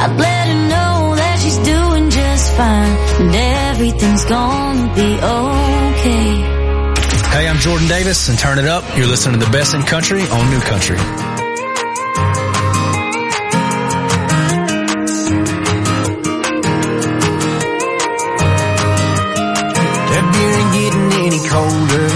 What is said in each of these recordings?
I'd let her know that she's doing just fine, and everything's gonna be okay. Hey, I'm Jordan Davis, and turn it up. You're listening to the best in country on New Country. That beer ain't getting any colder,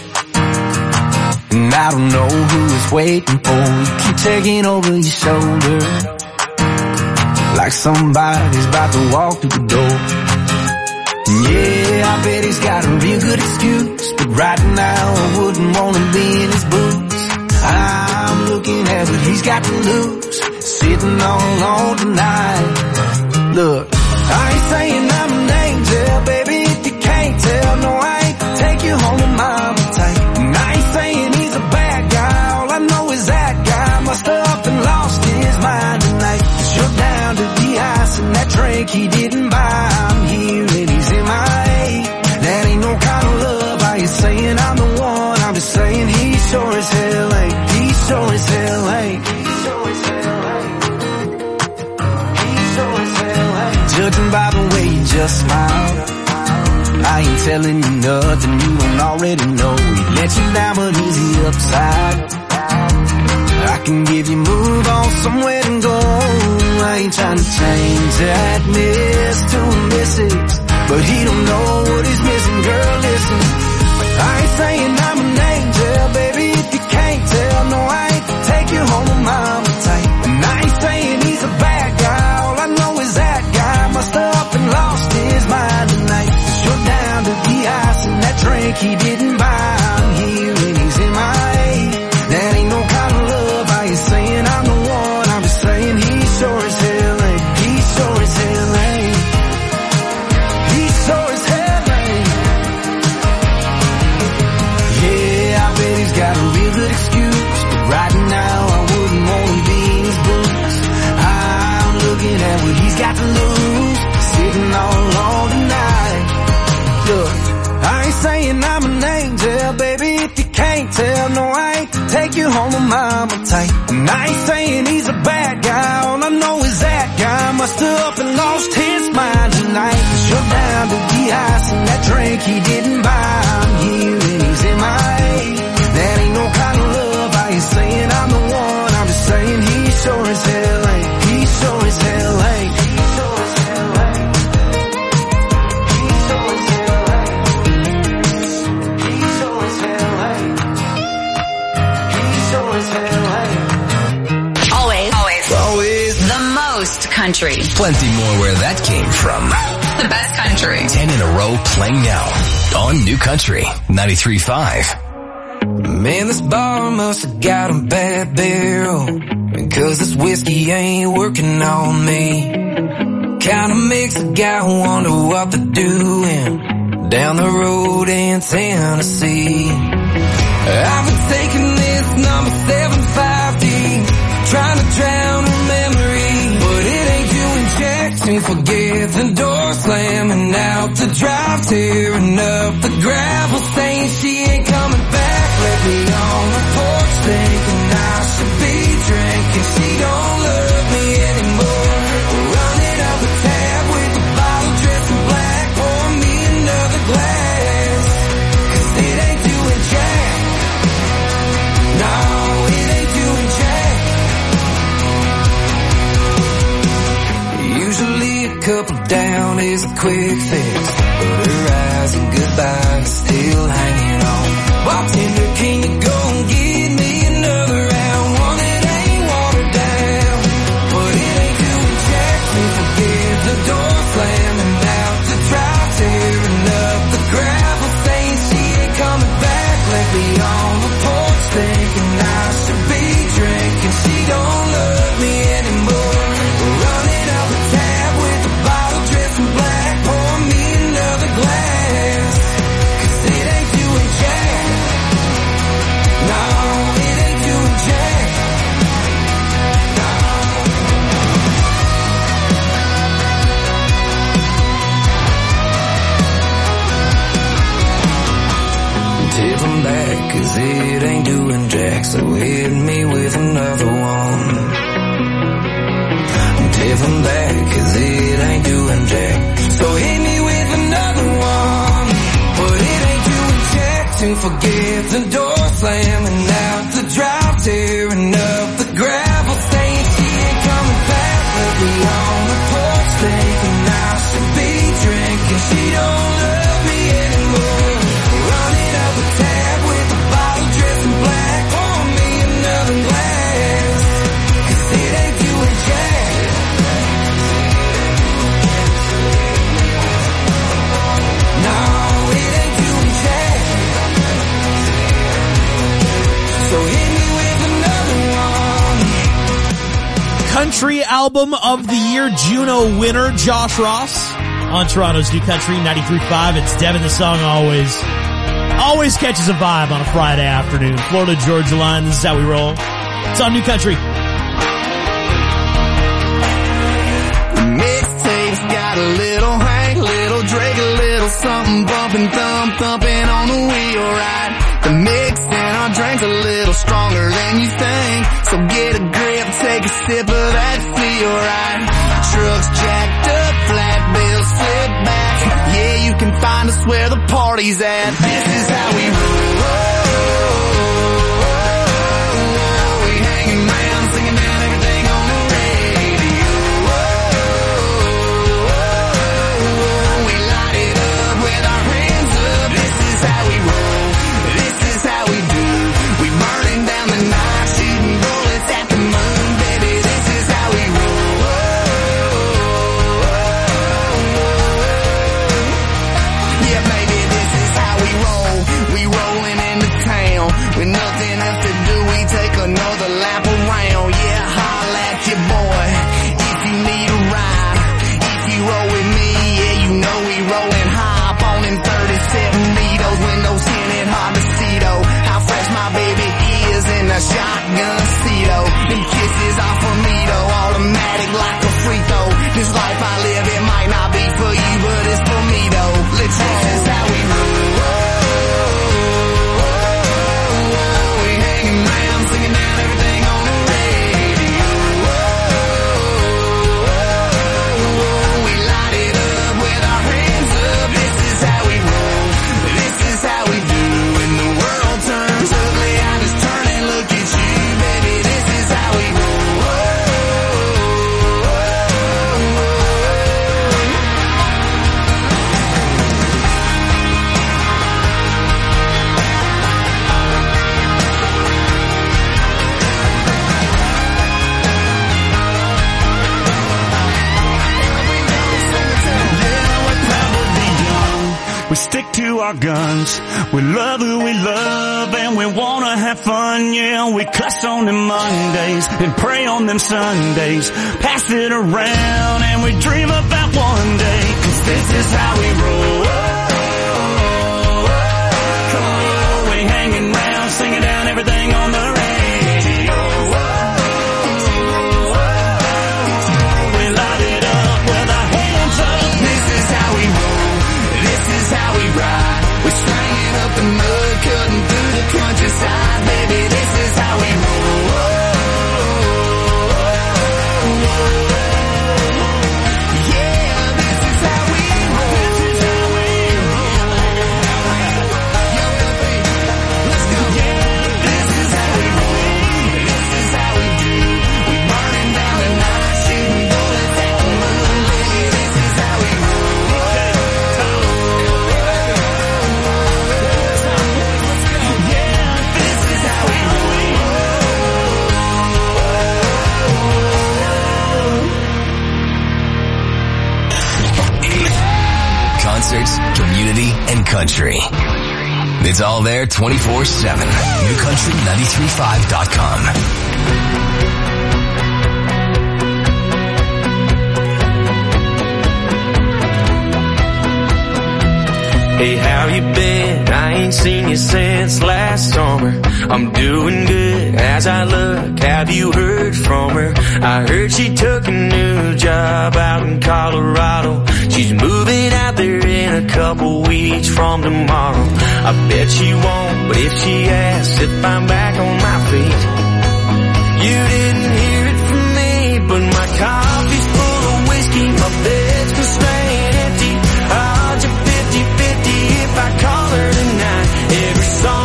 and I don't know who it's waiting for. You keep taking over your shoulder, like somebody's about to walk through the door. Yeah, I bet he's got a real good excuse, but right now I wouldn't want to be in his boots. I'm looking at what he's got to lose, sitting all alone tonight. Look, I ain't saying I'm an angel, baby, if you can't tell. No, I ain't take you home to mama tight. And I ain't saying he's a bad guy, all I know is that guy must have up and lost his mind tonight. 'Cause you're down to the ice and that drink he didn't buy. I'm here and he's in my A. That ain't no kind of love. Are you saying I'm the one? I'm just saying he sure as hell ain't. He sure as hell ain't. He sure as hell ain't. He sure as hell ain't. Judging by the way you just smiled, I ain't telling you nothing you don't already know. He let you down, but he's the upside. I can give you move on somewhere to go. I ain't trying to change that miss to a missus, but he don't know what he's missing, girl, listen. I ain't saying I'm an angel, baby, if you can't tell. No, I ain't take you home to mama tight. And I ain't saying he's a bad guy, all I know is that guy must have up and lost his mind tonight. 'Cause you're down to the ice and that drink he didn't buy. I'm here and he's in my A. That ain't no kind of love. Are you saying I'm the one? I'm just saying he sure as hell ain't. He sure as hell ain't. He sure as hell ain't. Yeah, I bet he's got a real good excuse, but right now I wouldn't want to be in his boots. I'm looking at what he's got to lose, sitting all alone tonight. Look, I ain't saying I'm an angel, baby, if you can't tell. No, I ain't take you home to mama tight. And I ain't saying he's a bad guy, all I know is that guy must have up and lost his mind tonight. 'Cause you're down to the ice and that drink he didn't buy. I'm here and he's in my A. That ain't no kind of love. Are you saying I'm the one? I'm just saying he sure as hell ain't. He sure as hell ain't. He sure as hell ain't. He sure as hell ain't. He sure as hell ain't. He sure as hell ain't. Always the most country. Plenty more where that came from. The best country. 10 in a row playing now on New Country 93.5. Man, this bar must have got a bad barrel, because this whiskey ain't working on me. Kinda makes a guy wonder what they're doing down the road in Tennessee. I've been taking this number 750, trying to drown her memory, but it ain't doing jack to forget the door slamming out the drive, tearing up the gravel, saying she ain't coming back. Left me on the porch thinking I should be drinking. She don't love me anymore. Running up the tab with the bottle dressed in black. Pour me another glass, 'cause it ain't doing jack. No, it ain't doing jack. Usually a couple down is a quick fix, but her eyes and goodbye is still hanging on. Bartender, can you go and give me another round? One that ain't watered down, but it ain't doing jack to forget the door slamming out the drive, tearing up the gravel, saying she ain't coming back. Left me on the porch thinking I should be drinking. She don't love me anymore. Running out the tab with the bottle dressed in black. Pour me another glass. forget the door slamming out the drive, tearing up the gravel, saying she ain't coming back. But we on the porch thinking I should be drinking. She don't love me anymore. Running up a tab with a bottle dressed in black. Pour me another glass, 'cause it ain't doing jack. No, it ain't doing jack. So hit me with another one. Country Album of the Year Juno winner, Josh Ross, on Toronto's New Country 93.5. It's Devin. The song always catches a vibe on a Friday afternoon. Florida Georgia line, this is how we roll. It's on New Country. Mixtape's got a little Hank, little Drake, a little something bumping, thumping on the wheel, right? The mix in our drink's a little stronger than you think, so get a grip, take a sip of that feel, right? Trucks jacked up, flat bills slip back. Yeah, you can find us where the party's at. This is how we roll. We hanging around, singing down everything on the radio. We light it up with our hands up. This is how we roll. This is how we do. We burning down the night, shooting bullets at the moon, baby. This is how we roll. Yeah, baby, this is how we roll. We rolling into town with nothing else to do. We take another lap around. Yeah, holla at your boy if you need a ride. If you roll with me, yeah, you know we rolling high. Up on in 37 needles, windows tinted, hard to see though. How fresh my baby is in a shotgun seat though. Them kisses are for me though, automatic like a free throw. This life I live, it might not be for you, but it's for me though. Let's roll. This is how we roll. We hanging around, singing down everything on the radio. We light it up with our hands up. This is how we roll. This is how we do. When the world turns ugly, I just turn and look at you, baby. This is how we roll. We stick to our guns. We love who we love and we wanna have fun. Yeah, we cuss on them Mondays and pray on them Sundays. Pass it around and we dream about one day. 'Cause this is how we roll. Come on, we hanging around, singing down everything on the radio. We light it up with our hands up. This is how we roll. This is how we ride. We're slanging up the mud, cutting through the countryside, baby. This is how we roll. Yeah, this is how we roll. This is how we roll. Let's go. Yeah, this is how we roll. This is how we do. We burning down the night, shooting bullets at the moon, baby. This is how we roll. Concerts, community, and country. It's all there 24/7. NewCountry935.com. Hey, how you been? I ain't seen you since last summer. I'm doing good as I look. Have you heard from her? I heard she took a new job out in Colorado. She's moving out there in a couple weeks from tomorrow. I bet she won't, but if she asks if I'm back on my feet, you didn't hear it from me, but my coffee's full of whiskey, my bed's been staying empty. Odds are 50-50 if I call her tonight. Every song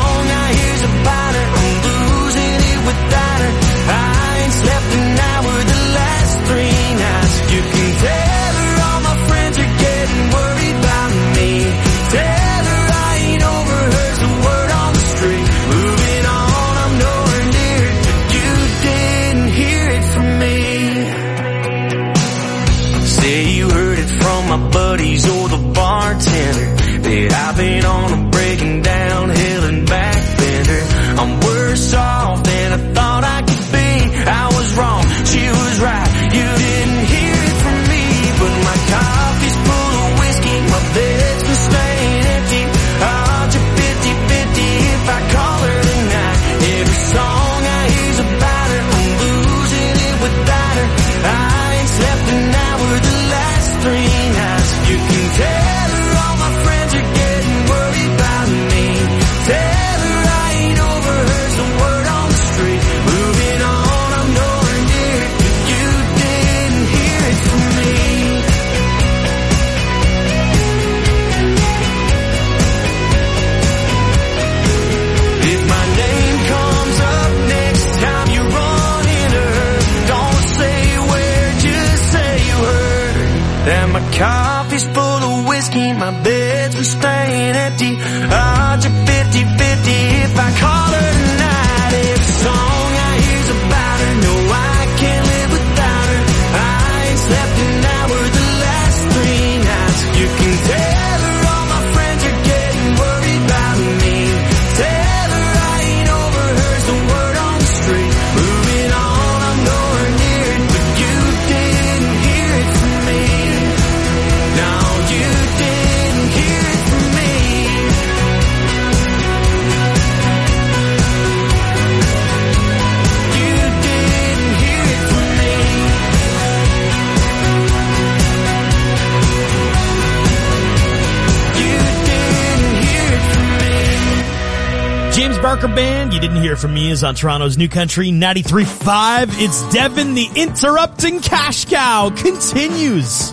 my buddies or the bartender that I've been on a breaking down hill and back bender. I'm worse off than I thought I could be. I was wrong, she was right, you didn't hear it from me. But my coffee's full of whiskey, my bed's been staying empty. Odds are 50-50 if I call her tonight. Every song I hear's about her, I'm losing it without her. I ain't slept an hour the last 3 nights. You can tell her all my friends are getting worried about me. Tell her I ain't overheard the word on the street. Moving on, I'm nowhere near it, but you didn't hear it from me. If my name comes up next time you run into her, don't say where, just say you heard that my coffee's full of whiskey, my bed's been staying empty. Odds are 50-50 if I call her tonight. Every song I hear's about her, no I can't live without her. I ain't slept an hour the last 3 nights. You can tell her all my friends are getting worried about me. Tell her I ain't overheard the word on the street. Moving on, I'm nowhere near it, but you didn't hear it from me. No, you didn't hear it from me. You didn't hear it from me. You didn't hear it from me. James Barker Band, You Didn't Hear From Me, is on Toronto's New Country 93.5. It's Devin, the interrupting cash cow, continues.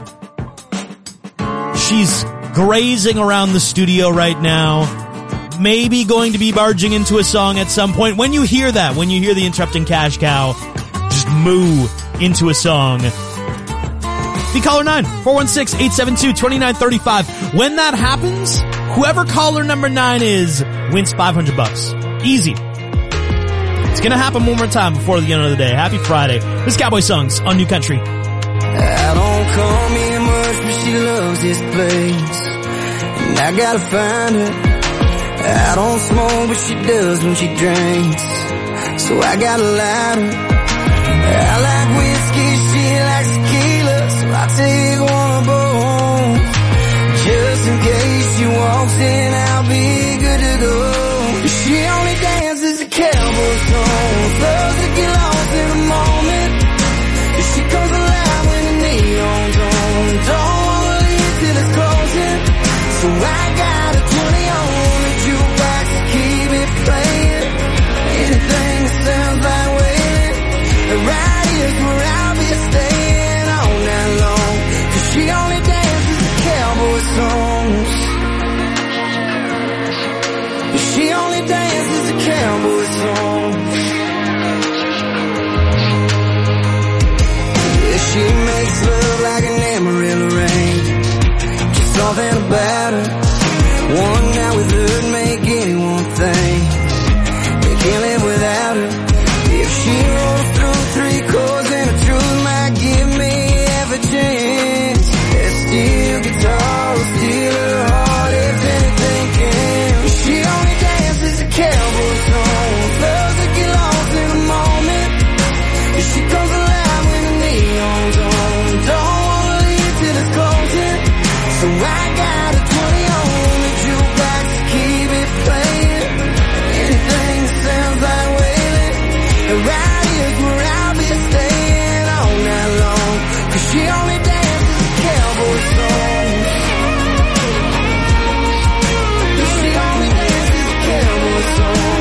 She's grazing around the studio right now. Maybe going to be barging into a song at some point. When you hear that, when you hear the interrupting cash cow, just moo into a song. Be caller 9-416-872-2935. When that happens, whoever caller number 9 is wins $500. Easy. It's gonna happen one more time before the end of the day. Happy Friday. This is Cowboy Songs on New Country. I don't call me much, but she loves this place, and I gotta find her. I don't smoke, but she does when she drinks, so I gotta light her. I like whiskey, she likes tequila, so I take one of both. Just in case she walks in, I'll be good to go. She only dances a cowboy song, loves to get lost in a moment. She comes alive when the neon's on, don't wanna leave till it's closing. So I got a 20 on the jukebox to keep it playing. Anything that sounds like wailing, right here's where I'll be staying all night long. 'Cause she only dances the cowboy songs. She only dances the cowboy songs. Yeah, she makes love like an Amarillo rain. Just something about her. One night with her would make anyone think they can't live without her. If she rolls through 3 chords and the truth might give me half a chance. That steel guitar will steal her heart if anything can. She only dances a cowboy song, loves to get lost in a moment. She comes alive when the neon's on, don't wanna leave till it's closing. So I got a 20 on the jukebox to keep it playing. Anything that sounds like wailing, right here's where I'll be staying all night long. 'Cause she only dances a cowboy song. She only dances a cowboy song.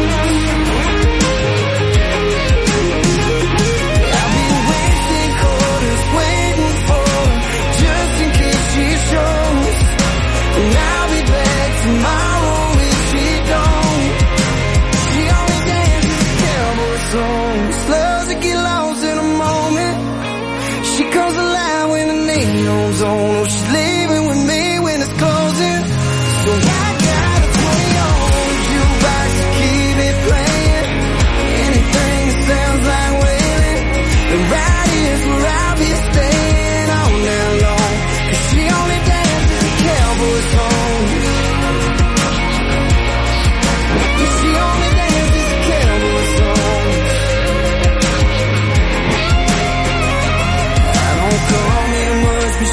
I've been wasting quarters waiting for her, just in case she shows. And I'll be back tomorrow if she don't. She only dances cowboy songs, loves to get lost in a moment. She comes alive when the neon's on. Oh, she's leaving with me when it's closing. So I got a 20 on the jukebox to keep it playing. Anything that sounds like wailing, right here's where I'll be staying all night long. 'Cause she only dances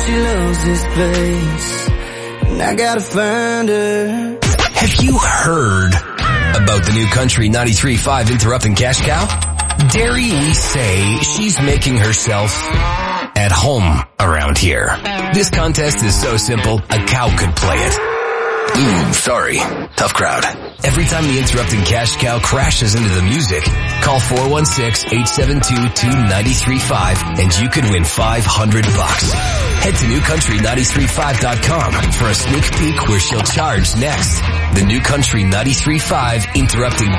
she loves this place, and I gotta find her. Have you heard about the new Country 93.5 Interrupting Cash Cow? Dare we say she's making herself at home around here. This contest is so simple, a cow could play it. Sorry. Tough crowd. Every time the Interrupting Cash Cow crashes into the music, call 416-872-2935 and you can win $500. Head to newcountry935.com for a sneak peek where she'll charge next. The New Country 93.5 Interrupting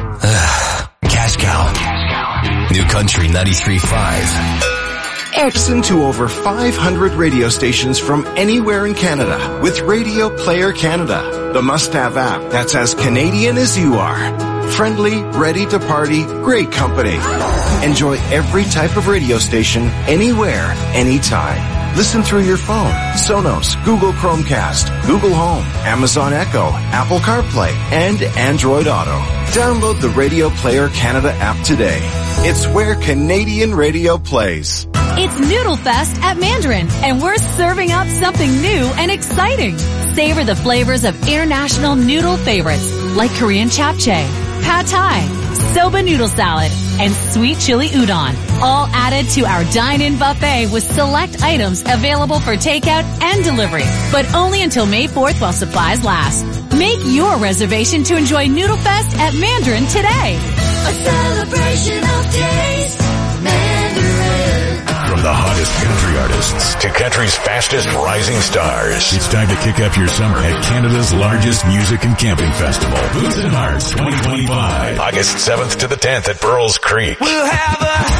Cash Cow. New Country 93.5. Listen to over 500 radio stations from anywhere in Canada with Radio Player Canada, the must-have app that's as Canadian as you are. Friendly, ready to party, great company. Enjoy every type of radio station, anywhere, anytime. Listen through your phone, Sonos, Google Chromecast, Google Home, Amazon Echo, Apple CarPlay, and Android Auto. Download the Radio Player Canada app today. It's where Canadian radio plays. It's Noodle Fest at Mandarin, and we're serving up something new and exciting. Savor the flavors of international noodle favorites like Korean japchae, pad thai, soba noodle salad, and sweet chili udon, all added to our dine-in buffet with select items available for takeout and delivery, but only until May 4th while supplies last. Make your reservation to enjoy Noodle Fest at Mandarin today. A celebration of taste, Mandarin. From the hottest country artists to country's fastest rising stars, it's time to kick up your summer at Canada's largest music and camping festival, Boots and Hearts 2025. August 7th to the 10th at Burles Creek. We'll have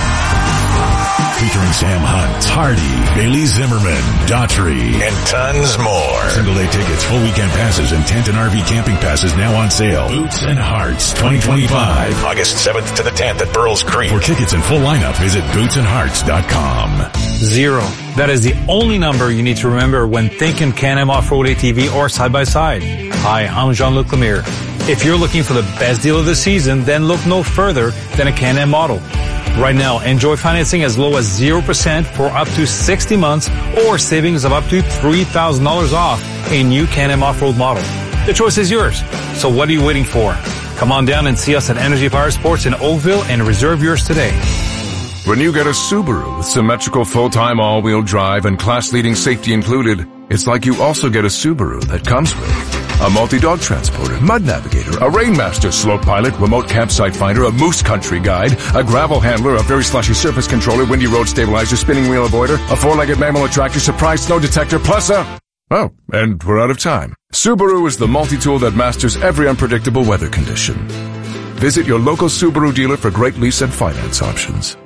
Featuring Sam Hunt, Hardy, Bailey Zimmerman, Daughtry, and tons more. Single day tickets, full weekend passes, and tent and RV camping passes now on sale. Boots and Hearts 2025. August 7th to the 10th at Burles Creek. For tickets and full lineup, visit bootsandhearts.com. 0. That is the only number you need to remember when thinking Can-Am Off-Road ATV or side-by-side. Hi, I'm Jean-Luc Lemire. If you're looking for the best deal of the season, then look no further than a Can-Am model. Right now, enjoy financing as low as 0% for up to 60 months or savings of up to $3,000 off a new Can-Am Off-Road model. The choice is yours. So what are you waiting for? Come on down and see us at Energy Power Sports in Oakville and reserve yours today. When you get a Subaru with symmetrical full-time all-wheel drive and class-leading safety included, it's like you also get a Subaru that comes with a multi-dog transporter, mud navigator, a Rainmaster slope pilot, remote campsite finder, a moose country guide, a gravel handler, a very slushy surface controller, windy road stabilizer, spinning wheel avoider, a four-legged mammal attractor, surprise snow detector, plus a... Oh, and we're out of time. Subaru is the multi-tool that masters every unpredictable weather condition. Visit your local Subaru dealer for great lease and finance options.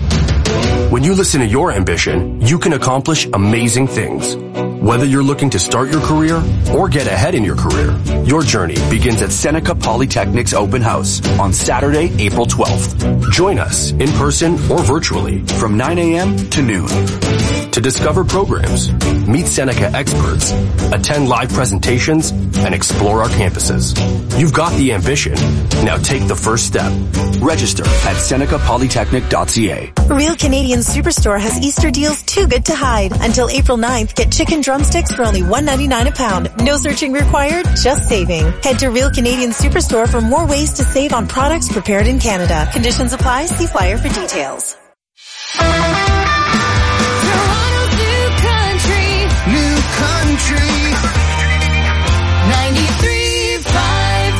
When you listen to your ambition, you can accomplish amazing things. Whether you're looking to start your career or get ahead in your career, your journey begins at Seneca Polytechnic's open house on Saturday, April 12th. Join us in person or virtually from 9 a.m. to noon. To discover programs, meet Seneca experts, attend live presentations, and explore our campuses. You've got the ambition. Now take the first step. Register at senecapolytechnic.ca. Real Canadian Superstore has Easter deals too good to hide. Until April 9th, get chicken drumsticks for only $1.99 a pound. No searching required, just saving. Head to Real Canadian Superstore for more ways to save on products prepared in Canada. Conditions apply. See flyer for details. New Country 93.5.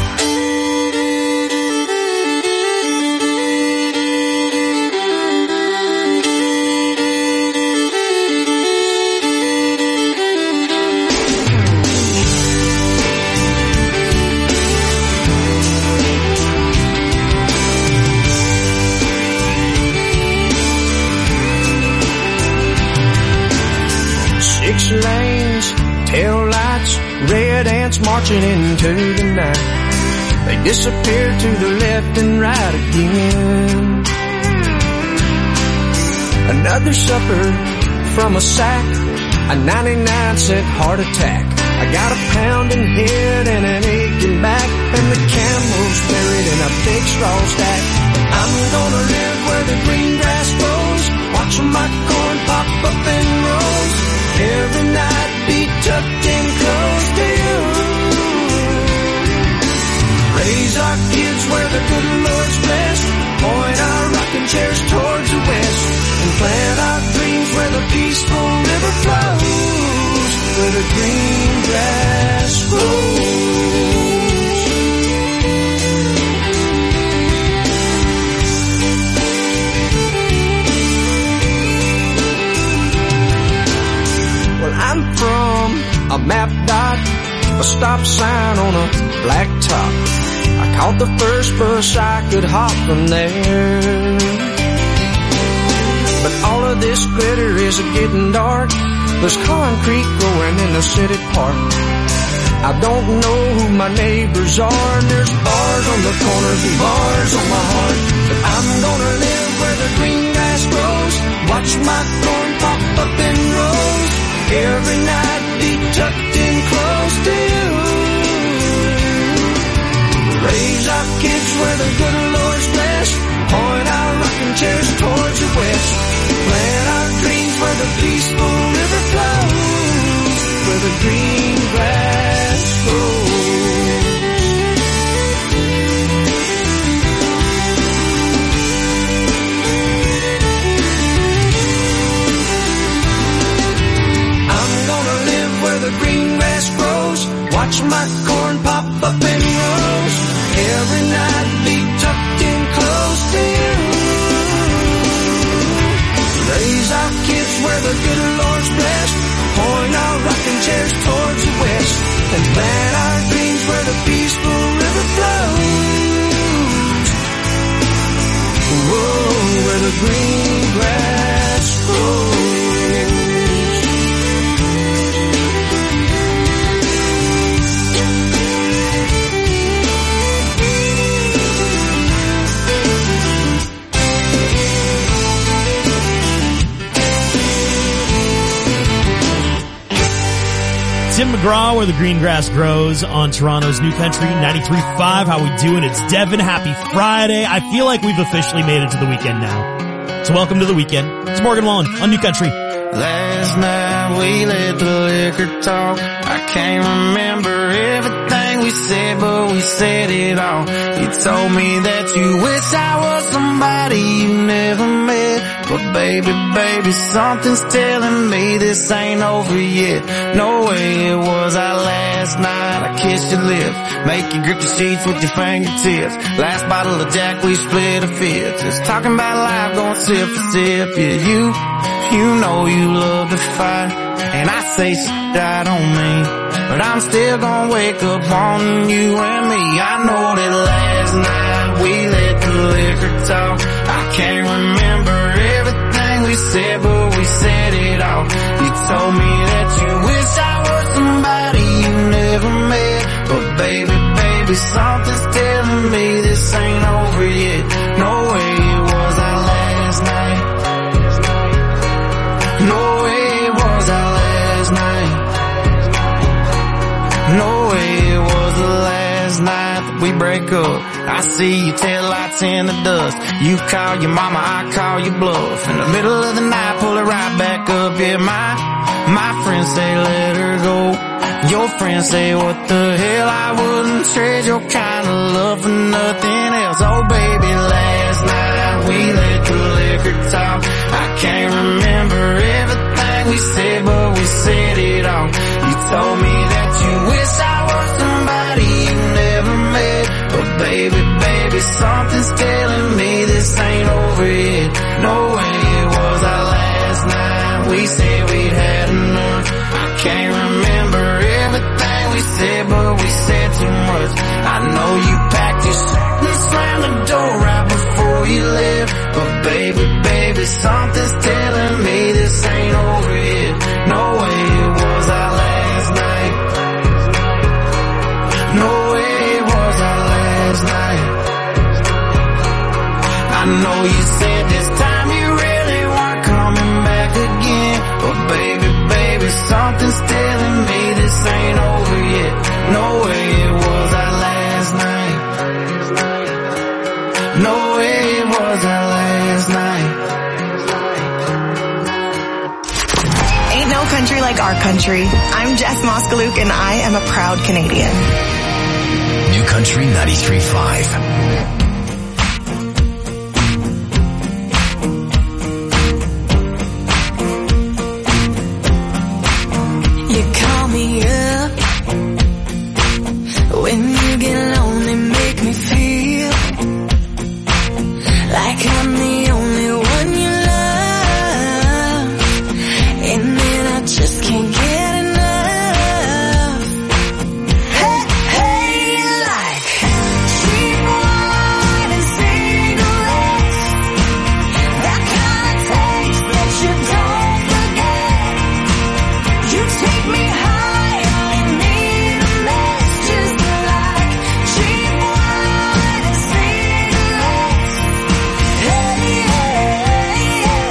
Six lanes, tail lights, red ants marching into the night. They disappear to the left and right again. Another supper from a sack, a 99-cent heart attack. I got a pounding head and an aching back, and the camel's buried in a big straw stack. I'm gonna live where the green grass grows, watching my corn pop up in rows. every night be tucked in close to you. Raise our kids where the good Lord's blessed, point our rocking chairs towards the west, and plant our dreams where the peaceful river flows, where the green grass grows. Well, I'm from a map dot, a stop sign on a black top. I caught the first bus I could hop from there. But all of this glitter is getting dark. There's concrete growing in the city park. I don't know who my neighbors are, and there's bars on the corners and bars on my heart. But I'm gonna live where the green grass grows, watch my corn pop up in rows, every night be tucked in close to you. Raise our kids where the good Lord's blessed, point our rocking chairs towards the west, plant our dreams where the peaceful river flows, where the green grass grows. I'm gonna live where the green grass grows, watch my corn pop up in rows, every night be tucked in close to you. Raise our kids where the good Lord's blessed, point our rocking chairs towards the west, and plant our dreams where the peaceful river flows. Whoa, where the green grass grows. Tim McGraw, Where the Green Grass Grows, on Toronto's New Country 93.5. How we doing? It's Devin. Happy Friday. I feel like we've officially made it to the weekend now. So welcome to the weekend. It's Morgan Wallen on New Country. Last night we let the liquor talk. I can't remember everything we said, but we said it all. You told me that you wish I was somebody you never met. But baby, something's telling me this ain't over yet. No way it was our last night. I kissed your lips, make you grip the sheets with your fingertips. Last bottle of Jack, we split a fifth. Just talking about life, going sip for sip. Yeah, you know you love to fight, and I say shit I don't mean, but I'm still gonna wake up wanting you and me. I know that last night we let the liquor talk. I can't remember everything we said, but we said it all. You told me that you wish I was somebody you never met. But baby, something's telling me this ain't over yet. No way it was our last night. No way it was our last night. No way it was the last night that we break up. I see your taillights in the dust. You call your mama, I call your bluff. In the middle of the night, pull it right back up. Yeah, my friends say let her go. Your friends say what the hell, I wouldn't trade your kind of love for nothing else. Oh baby, last night we let the liquor talk. I can't remember everything we said, but we said it all. You told me that you wish I was somebody you never met. But baby, something's telling me this ain't over yet. No way it was our last night. We said we'd had enough. I can't remember everything we said, but we said too much. I know you packed your shit and slammed the door right before you left. But baby, something's telling me this ain't over yet. No way it was our last night. No way it was our last night. I know you said this time you really weren't coming back again. But baby, something's telling me this ain't over yet. No way it was our last night. No way it was our last night. country like our country. I'm Jess Moskaluk, and I am a proud Canadian. New Country 93.5. You call me up when you get lonely, make me feel like I'm the only one you love, and then I just can't get enough. Hey, hey, like cheap wine and cigarettes, that kind of taste that you don't forget. You take me high and leave me in a mess, just like cheap wine and cigarettes. Hey, yeah,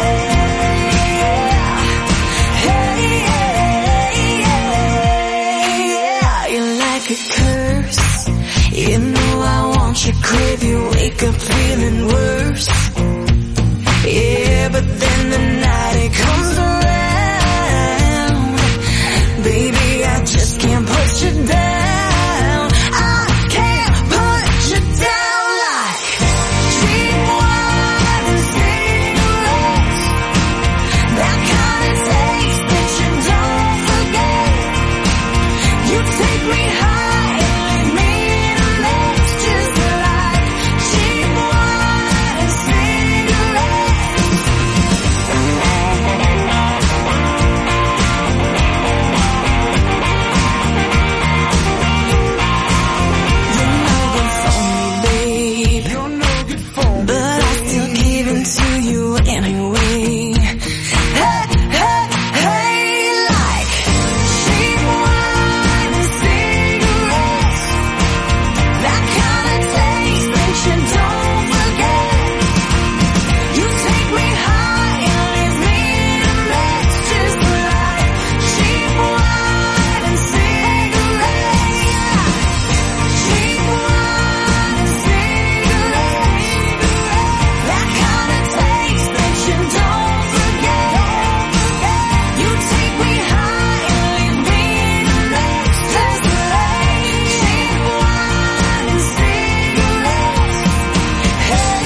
yeah. You're like a curse. You know I want you, crave you, wake up feeling worse. Yeah, but then the night it comes around, baby, I just can't put you down. I can't put you down like cheap wine and cigarettes, that kind of taste that you don't forget. You take me high and leave me in a mess, just like cheap wine and cigarettes. You're no good for me, babe, but I still give in to you anyway. Hey, hey, hey, like cheap wine and cigarettes, that kind of taste that you don't forget. You take me high and leave me in a mess, just like cheap wine and cigarettes. Cheap wine and cigarettes, that kind of taste that you don't forget. You take me high and leave me in a mess, just like cheap wine and cigarettes. Hey,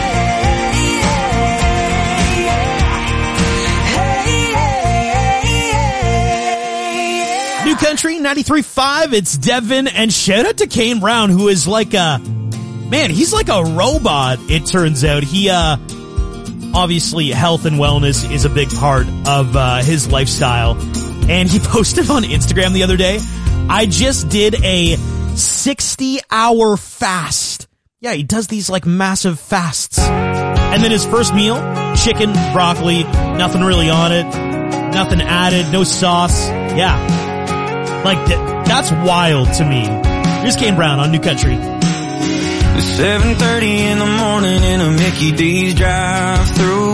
New Country 93.5, it's Devin, and shout out to Kane Brown, who is like he's like a robot, it turns out. He, obviously health and wellness is a big part of, his lifestyle. And he posted on Instagram the other day, I just did a 60-hour fast. Yeah, he does these like massive fasts. And then his first meal, chicken, broccoli, nothing really on it, nothing added, no sauce. Yeah. Like, that's wild to me. Here's Kane Brown on New Country. It's 7:30 in the morning in a Mickey D's drive-thru.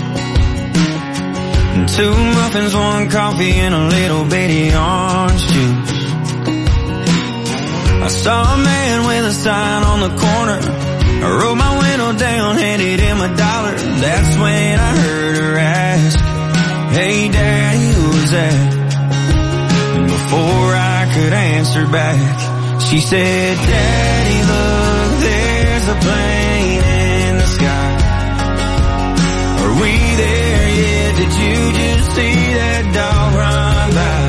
And 2 muffins, 1 coffee, and a little bitty orange juice. I saw a man with a sign on the corner. I rolled my window down, handed him $1. That's when I heard her ask, "Hey Daddy, who was that?" And before I could answer back, she said, "Daddy, look, there's a plane in the sky. Are we there yet? Did you just see that dog run by?"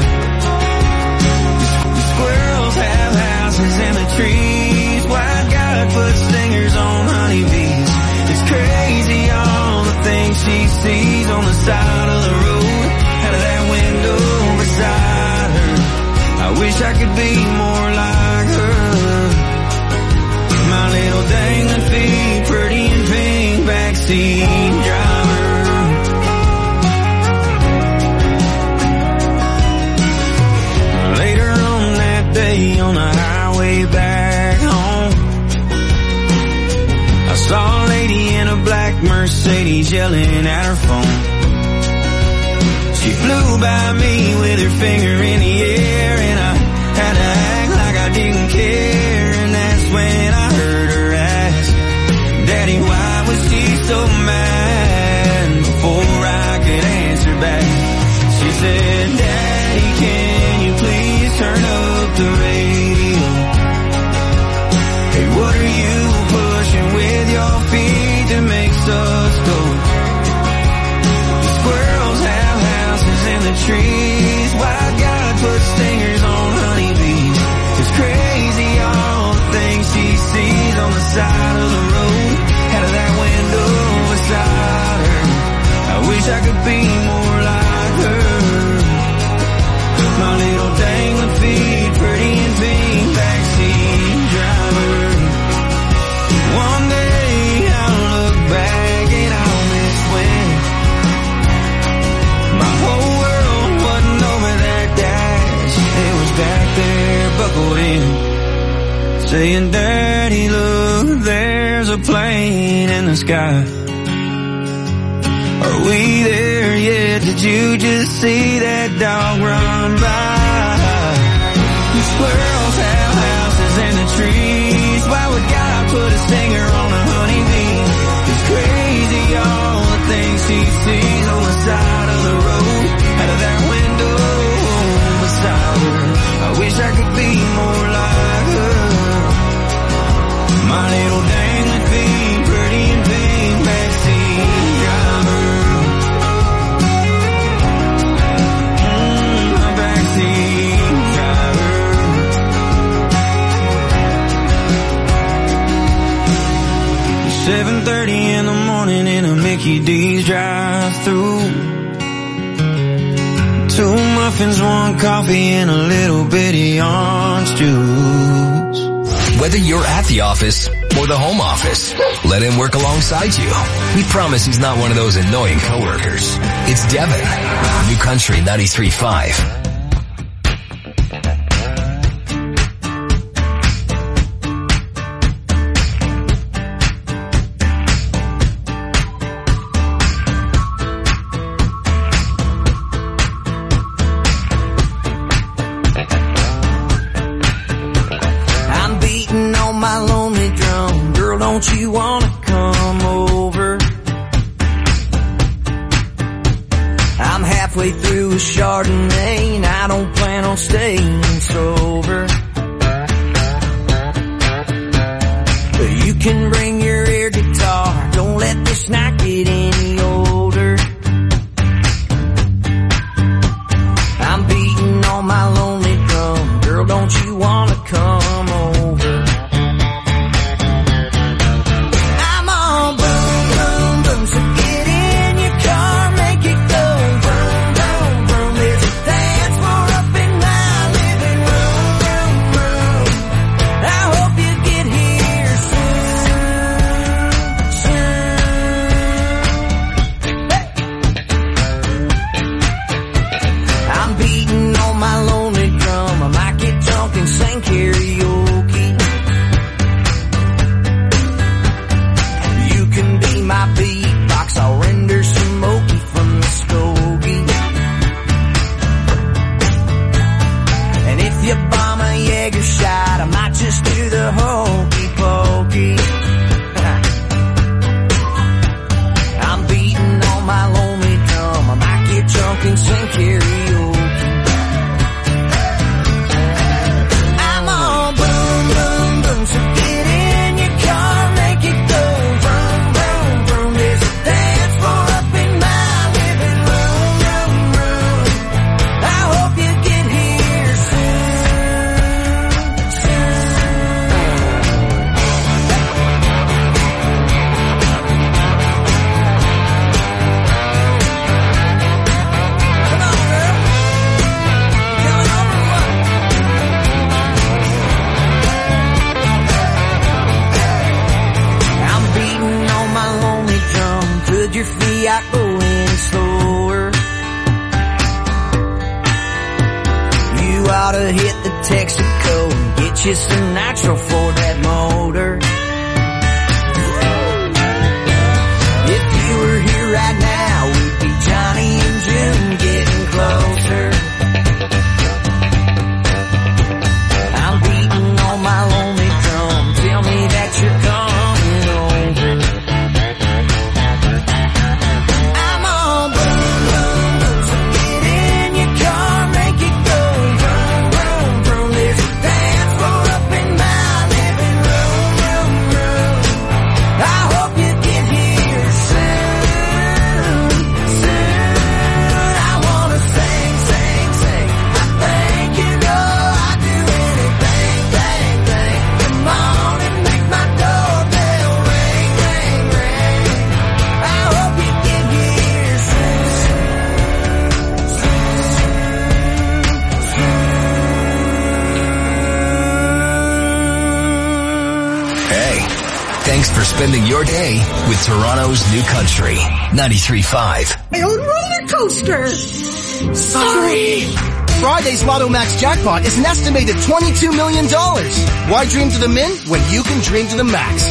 The squirrels have houses in the trees. White guy puts stingers on honeybees. It's crazy all the things she sees on the side of the road, out of that window beside her. I wish I could be more like her. My little dangling feet, pretty and pink, backseat driver. Later on that day on the highway back home, I saw a lady in a black Mercedes yelling at her phone. She flew by me with her finger in the air, and I had to act like I didn't care. And that's when I heard her ask, "Daddy, why was she so mad?" Before I could answer back, She said, Daddy, can you please turn up the radio? Hey, what are you pushing with your feet that makes us go? The squirrels have houses in the trees. Why God put stingers on honeybees? It's crazy all the things she sees on the side of the road, out of that window beside her. I wish I could be more like her. My little dangling feet, pretty and pink, backseat driver. One day I'll look back and I'll miss when my whole world wasn't over that dash. It was back there buckled in, saying, Daddy, look, there's a plane in the sky. Are we there yet? Did you just see that dog run by? The squirrels have houses in the trees. Why would God put a stinger on a honeybee? It's crazy all the things she sees on the side of the road, out of that window beside her. I wish I could be more like her. My little dangling feet, pretty and pink, backseat driver. Backseat driver. 7:30 in the morning in a Mickey D's drive-through. 2 muffins, 1 coffee, and a little bitty orange juice. Whether you're at the office or the home office, let him work alongside you. We promise he's not one of those annoying coworkers. It's Devin, New Country 93.5. Don't you wanna come over? I'm halfway through a Chardonnay and I don't plan on staying sober. But you can bring your air guitar, don't let this night get any older. I'm beating on my lonely drum, girl, don't you wanna come over? Just a natural for that motor. If you were here right now, we'd be Johnny and June getting closer. I'm beating on my lonely drum, tell me that you're coming over. I'm on boom, boom, boom, so get in for spending your day with Toronto's New Country 93.5. My own roller coaster. Sorry. Friday's Lotto Max jackpot is an estimated $22 million. Why dream to the min when you can dream to the max?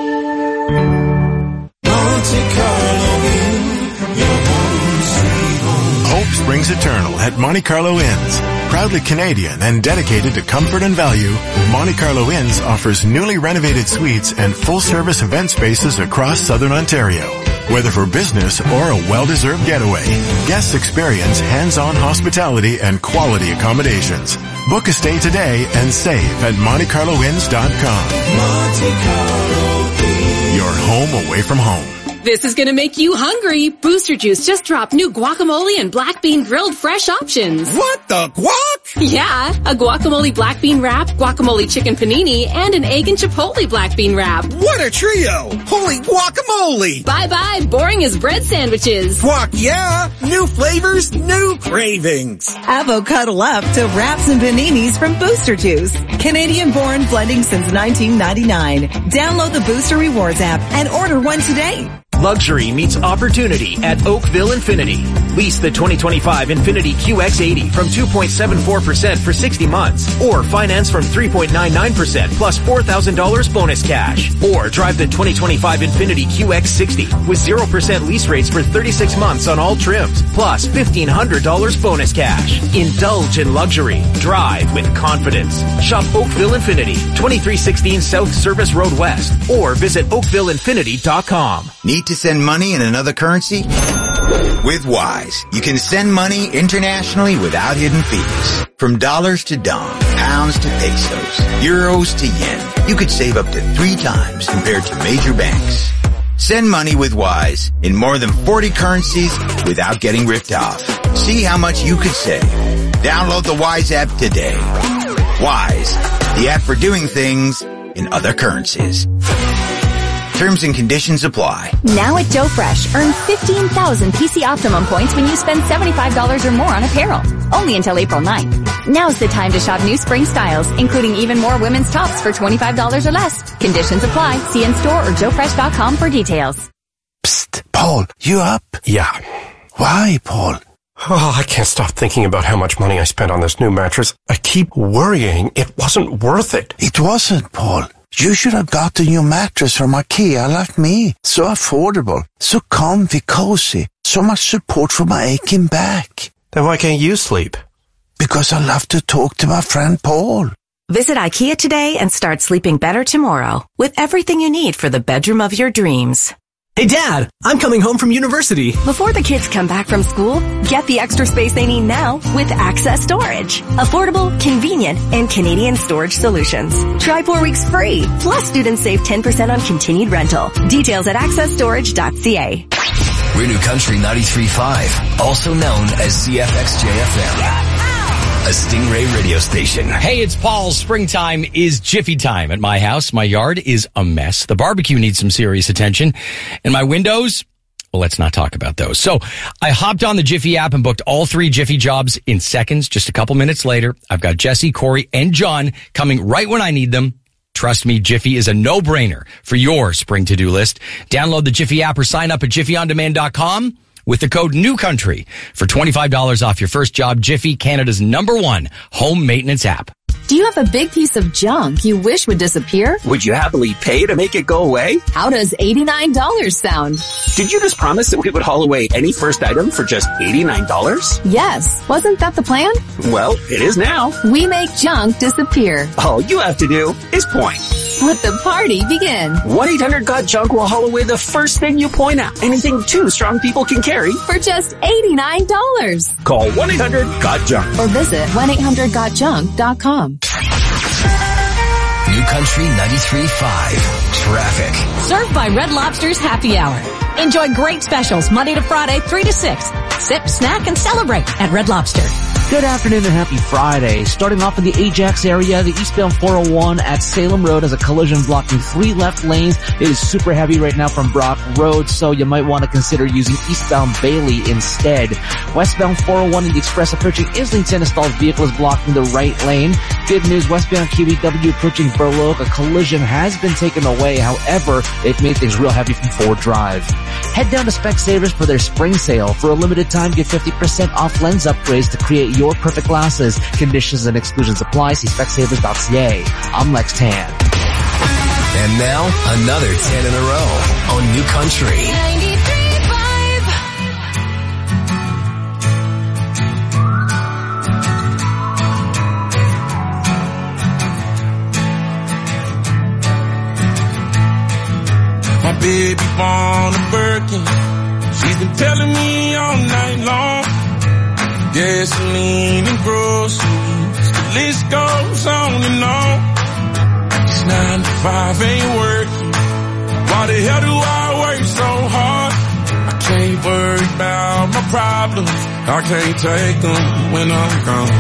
Monte Carlo Inn, your home sweet home. Hope springs eternal at Monte Carlo Inns. Proudly Canadian and dedicated to comfort and value, Monte Carlo Inns offers newly renovated suites and full-service event spaces across Southern Ontario. Whether for business or a well-deserved getaway, guests experience hands-on hospitality and quality accommodations. Book a stay today and save at MonteCarloInns.com. Monte Carlo Inn. Your home away from home. This is gonna make you hungry. Booster Juice just dropped new guacamole and black bean grilled fresh options. What the guac? Yeah, a guacamole black bean wrap, guacamole chicken panini, and an egg and chipotle black bean wrap. What a trio! Holy guacamole! Bye-bye, boring as bread sandwiches. Guac, yeah! New flavors, new cravings. Avocado up to wraps and paninis from Booster Juice. Canadian-born blending since 1999. Download the Booster Rewards app and order one today. Luxury meets opportunity at Oakville Infinity. Lease the 2025 Infiniti QX80 from 2.74% for 60 months. Or finance from 3.99% plus $4,000 bonus cash. Or drive the 2025 Infiniti QX60 with 0% lease rates for 36 months on all trims plus $1,500 bonus cash. Indulge in luxury. Drive with confidence. Shop Oakville Infinity, 2316 South Service Road West. Or visit oakvilleinfinity.com. Need to send money in another currency? With Wise, you can send money internationally without hidden fees. From dollars to dong, pounds to pesos, euros to yen, you could save up to 3 times compared to major banks. Send money with Wise in more than 40 currencies without getting ripped off. See how much you could save. Download the Wise app today. Wise, the app for doing things in other currencies. Terms and conditions apply. Now at Joe Fresh, earn 15,000 PC Optimum points when you spend $75 or more on apparel. Only until April 9th. Now's the time to shop new spring styles, including even more women's tops for $25 or less. Conditions apply. See in-store or joefresh.com for details. Psst, Paul, you up? Yeah. Why, Paul? Oh, I can't stop thinking about how much money I spent on this new mattress. I keep worrying it wasn't worth it. It wasn't, Paul. You should have got the new mattress from IKEA like me. So affordable, so comfy, cozy, so much support for my aching back. Then why can't you sleep? Because I love to talk to my friend Paul. Visit IKEA today and start sleeping better tomorrow with everything you need for the bedroom of your dreams. Hey Dad, I'm coming home from university. Before the kids come back from school, get the extra space they need now with Access Storage. Affordable, convenient, and Canadian storage solutions. Try 4 weeks free. Plus students save 10% on continued rental. Details at accessstorage.ca. We're New Country 93.5, also known as CFXJ-FM. A Stingray radio station. Hey, it's Paul. Springtime is Jiffy time at my house. My yard is a mess. The barbecue needs some serious attention. And my windows, well, let's not talk about those. So I hopped on the Jiffy app and booked all 3 Jiffy jobs in seconds. Just a couple minutes later, I've got Jesse, Corey, and John coming right when I need them. Trust me, Jiffy is a no-brainer for your spring to-do list. Download the Jiffy app or sign up at jiffyondemand.com. with the code NEWCOUNTRY for $25 off your first job. Jiffy, Canada's #1 home maintenance app. Do you have a big piece of junk you wish would disappear? Would you happily pay to make it go away? How does $89 sound? Did you just promise that we would haul away any first item for just $89? Yes. Wasn't that the plan? Well, it is now. We make junk disappear. All you have to do is point. Let the party begin. 1-800-GOT-JUNK will haul away the first thing you point at. Anything 2 strong people can carry. For just $89. Call 1-800-GOT-JUNK. Or visit 1-800-GOTJUNK.com. New Country 93.5 Traffic. Served by Red Lobster's Happy Hour. Enjoy great specials Monday to Friday, 3 to 6. Sip, snack, and celebrate at Red Lobster. Good afternoon and happy Friday. Starting off in the Ajax area, the eastbound 401 at Salem Road has a collision blocking 3 left lanes. It is super heavy right now from Brock Road, so you might want to consider using eastbound Bailey instead. Westbound 401 in the express approaching Islington, a stalled vehicle is blocking the right lane. Good news, westbound QEW approaching Burloak, a collision has been taken away. However, they've made things real heavy from Ford Drive. Head down to Specsavers for their spring sale. For a limited time, get 50% off lens upgrades to create your perfect glasses. Conditions and exclusions apply. See Specsavers.ca. I'm Lex Tan. And now, another 10 in a row on New Country. 93.5. My baby born a Birkin. She's been telling me all night long. Gasoline and groceries, the list goes on and on. This 9 to 5 ain't working. Why the hell do I work so hard? I can't worry about my problems. I can't take them when I'm gone.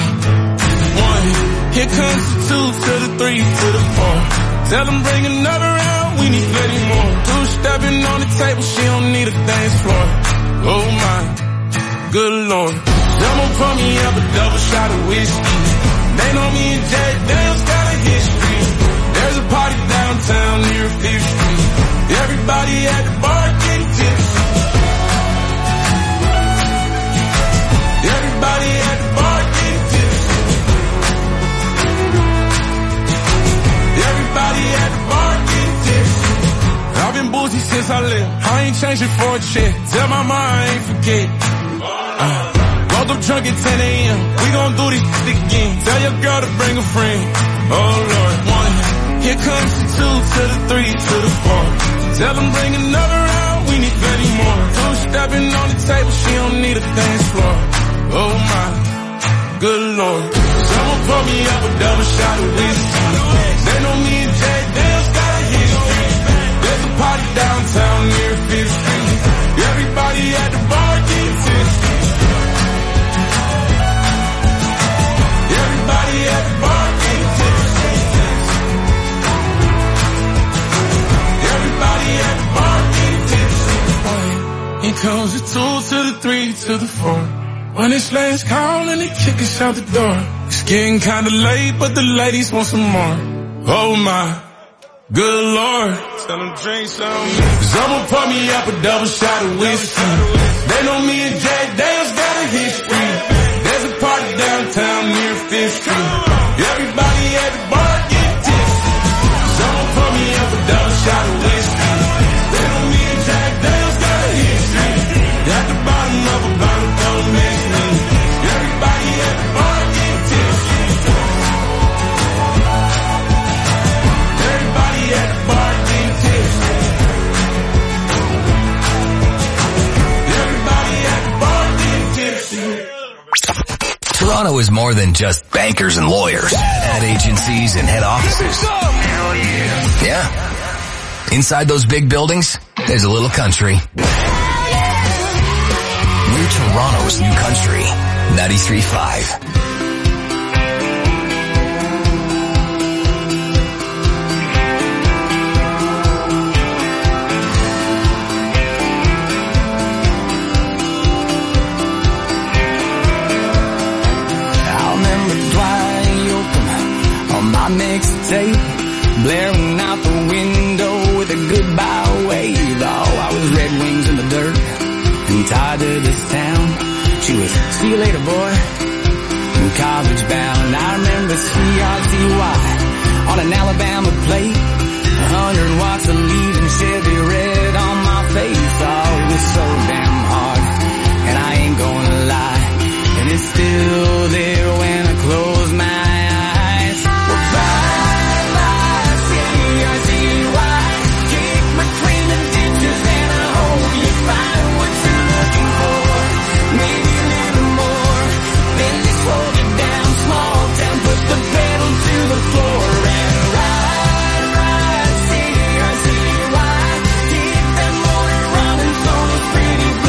1, here comes the 2 to the 3 to the 4. Tell them bring another round, we need plenty more. 2 stepping on the table, she don't need a dance floor. Oh my, good Lord. Someone pour me up a double shot of whiskey. They know me and Jack Daniels got a history. There's a party downtown near 5th Street. Everybody at the bar getting tipsy. Everybody at the bar getting tipsy. Everybody at the bar getting tipsy. I've been boozy since I left. I ain't changing for a check. Tell my mom I ain't forget. Woke up drunk at 10 a.m. We gon' do this again. Tell your girl to bring a friend. Oh Lord. 1, here comes the 2 to the 3 to the 4. Tell them bring another round, we need plenty more. 2 stepping on the table, she don't need a dance floor. Oh my, good Lord. Someone pour me up a double shot of whiskey. They know me and Jack Daniels got a history. There's a party downtown near 5th Street. Everybody at the bar getting tipsy. Everybody at the bar getting tipsy. Everybody at the bar getting tipsy. Here comes the 2 to the 3 to the 4. When it's last call and they kick us out the door. It's getting kinda late, but the ladies want some more. Oh my, good Lord. Tell them drink some. Someone pour me up a double shot of whiskey. They know me and Jack Daniels got a history. There's a party downtown near 5th Street. Everybody at the bar get tipsy. Someone pour me up a double shot of whiskey. They know me and Jack Daniels got a history. At the bottom of a bottle, don't mix me. Everybody at the bar get tipsy. Everybody at the bar get tipsy. Everybody at the bar get tipsy. Toronto is more than just bankers and lawyers, ad agencies and head offices. Hell yeah. Yeah. Inside those big buildings, there's a little country. We're Toronto's New Country, 93.5. My mixtape, blaring out the window with a goodbye wave. Oh, I was Red Wings in the dirt and tied to this town. She was, see you later, boy, and college bound. I remember CRTY on an Alabama plate, 100 watts of leaving Chevy red on my face. Oh, it was so damn hard, and I ain't gonna lie, and it's still there when I close my eyes. Pretty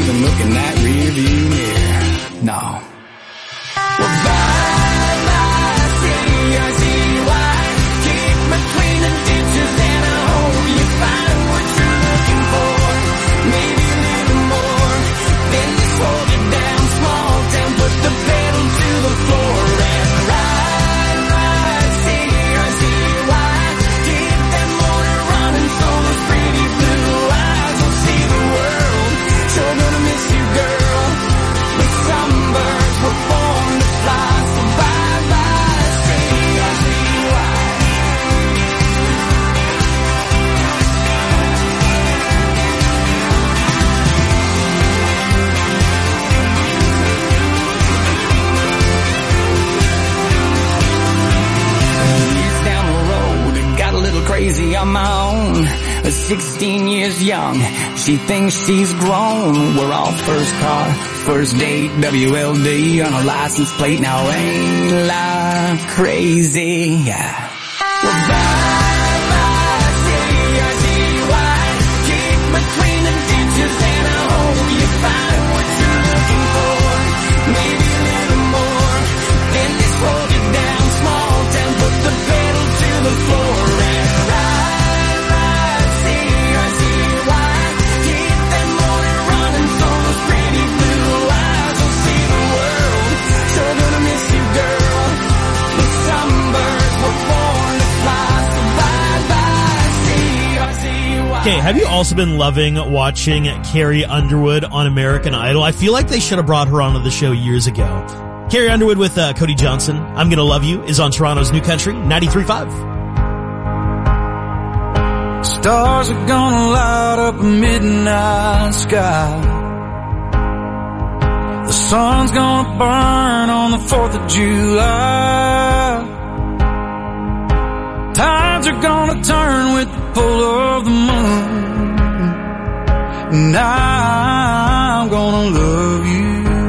even look in that rearview mirror. No. Well, bye-bye, C-I-Z-Y. Kick between the ditches and I hope you find what you're looking for. Maybe a little more. Then just hold it down, small town, put the pedal to the floor and ride, C-I-Z-Y. Keep that motor running so those pretty blue eyes will see the world. Sure gonna miss you, girl. The sunbirds were born to fly, so bye-bye, C-I-Z-Y. Years down the road, it got a little crazy on my own. 16 years young, she thinks she's grown. We're all first car, first date, WLD on a license plate. Now ain't life crazy? Yeah. Well, bye-bye, C-I-Z-Y. Kick between the ditches and I hope you find what you're looking for. Maybe a little more. Then just hold it down, small town, put the pedal to the floor and ride, C-I-Z-Y. Keep that motor running so those pretty blue eyes will see the world. Sure gonna miss you, girl. The sunbirds were born to fly, so bye-bye, C-I-Z-Y. Okay, have you also been loving watching Carrie Underwood on American Idol? I feel like they should have brought her onto the show years ago. Carrie Underwood with Cody Johnson, I'm Gonna Love You, is on Toronto's New Country, 93.5. Stars are gonna light up a midnight sky. The sun's gonna burn on the 4th of July. Tides are gonna turn with the pull of the moon. And I'm gonna love you.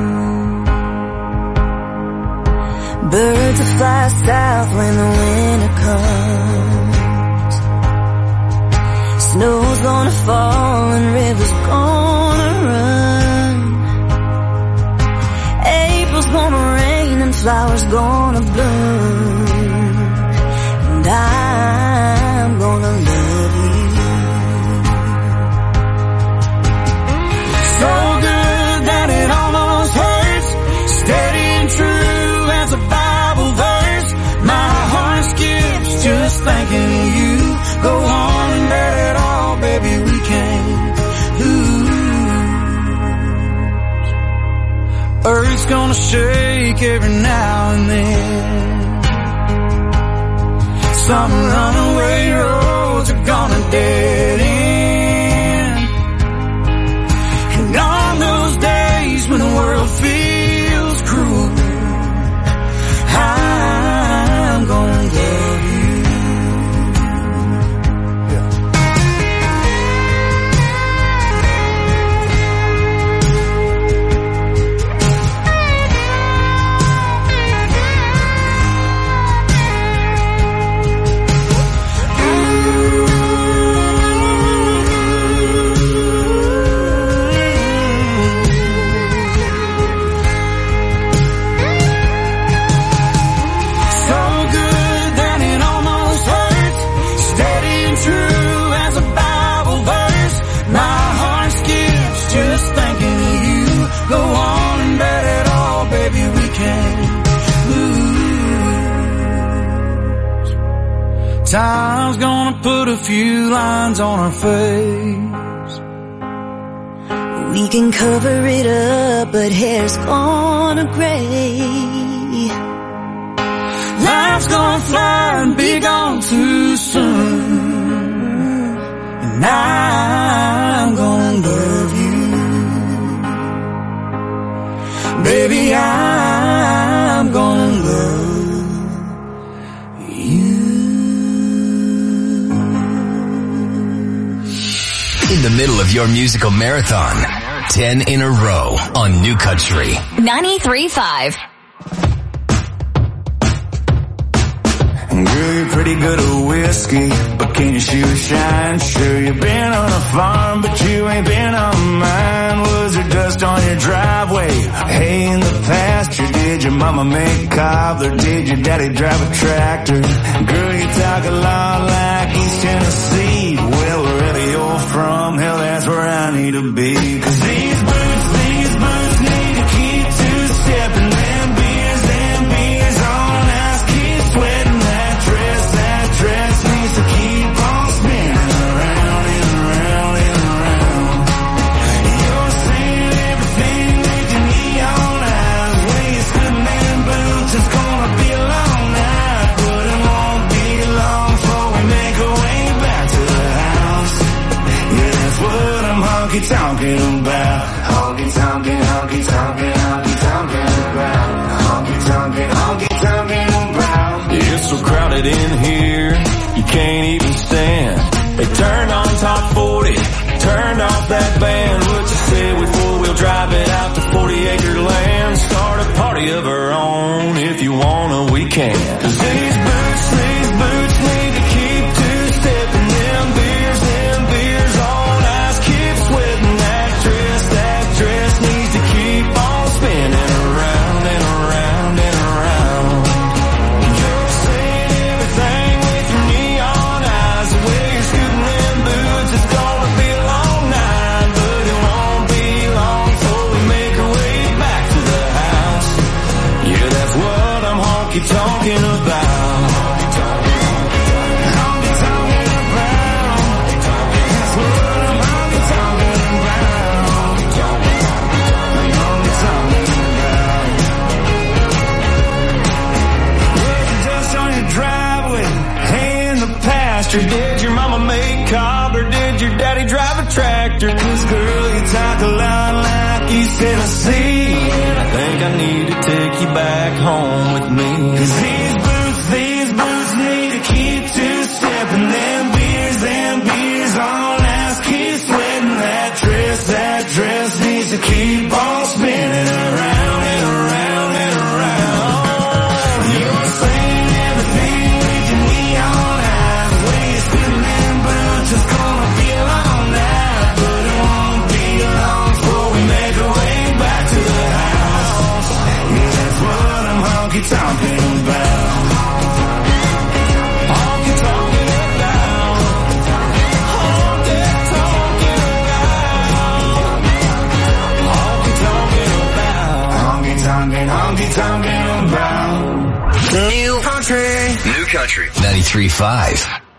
Birds will fly south when the winter comes. Snow's gonna fall and rivers gonna run. April's gonna rain and flowers gonna bloom. And I'm gonna love you. So good that it almost hurts. Steady and true as a Bible verse. My heart skips just thinking of you. Go on and let it all, baby, we can't lose. Earth's gonna shake every now and then. Some runaway roads are gonna dead end. And on those days when the world feels cruel, I'm gonna love you. Time's gonna put a few lines on our face. We can cover it up, but hair's gonna gray. Life's gonna fly and be gone too soon. And I'm gonna love you. Baby, I'm gonna love in the middle of your musical marathon. 10 in a row on New Country 93.5. Girl, you're pretty good at whiskey, but can you shoot shine? Sure, you've been on a farm, but you ain't been on mine. Was there dust on your driveway? Hay in the pasture? Did your mama make cobbler? Did your daddy drive a tractor? Girl, you talk a lot like East Tennessee. Well, wherever you're from, hell, that's where I need to be. 'Cause these boots need to keep two-stepping. Them beers on ice, keep sweating. That dress needs to keep on spinning around and around and around. You're saying everything with your neon eyes. Way you're sitting in boots, it's gonna be a long night, but it won't be long before we make our way back to the house. Yeah, that's what I'm honky-tonkin' about. Honky-tonkin', honky-tonkin', honky-tonkin' about. Honky-tonkin', honky-tonkin' about. It's so crowded in here, you can't even stand. They turned on top 40, turned off that band. What you say we four-wheel drive it out to 40-acre land? Start a party of our own, if you wanna, we can. 'Cause these boots need to keep two-stepping. Them beers on ice, keep sweating. That dress needs to keep on spinning around and around and around. You're saying everything with your neon eyes. The way you're scooting them boots, it's gonna be a long night, but it won't be long before we make our way back to the house. Yeah, that's what I'm honky-tonkin' about. Did your mama make cob or did your daddy drive a tractor? 'Cause girl, you talk a lot like East Tennessee, and I think I need to take you back home with me. 'Cause these boots need to keep two-stepping. Them beers on ice, keep sweating. That dress needs to keep on spinning around and around and around. You're saying everything with your neon eyes. Way you're spinning them boots, it's gonna be a long night, but it won't be long before we make our way back to the house. Yeah, that's what I'm honky-tonkin' about. Honky-tonkin' about. Honky-tonkin' about. Honky-tonkin', honky-tonkin' about. New country. 93.5.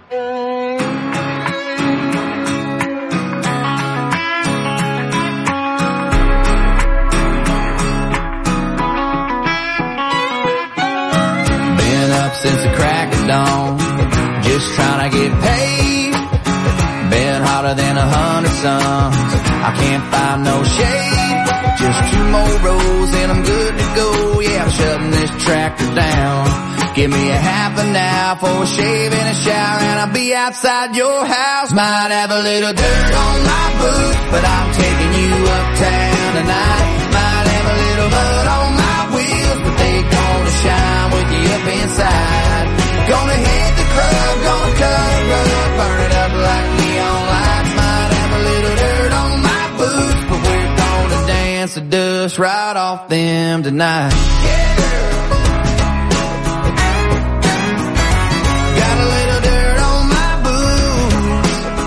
Been up since the crack of dawn, just trying to get paid. Been hotter than 100 suns, I can't find no shade. Just 2 more rows and I'm good to go. Yeah, I'm shutting this tractor down. Give me a half an hour for a shave and a shower, and I'll be outside your house. Might have a little dirt on my boots, but I'm taking you uptown tonight. Might have a little mud on my wheels, but they gonna shine with you up inside. Gonna hit the club, gonna cover up, burn it up like neon lights. Might have a little dirt on my boots, but we're gonna dance the dust right off them tonight. Yeah, girl. Got a little dirt on my boots.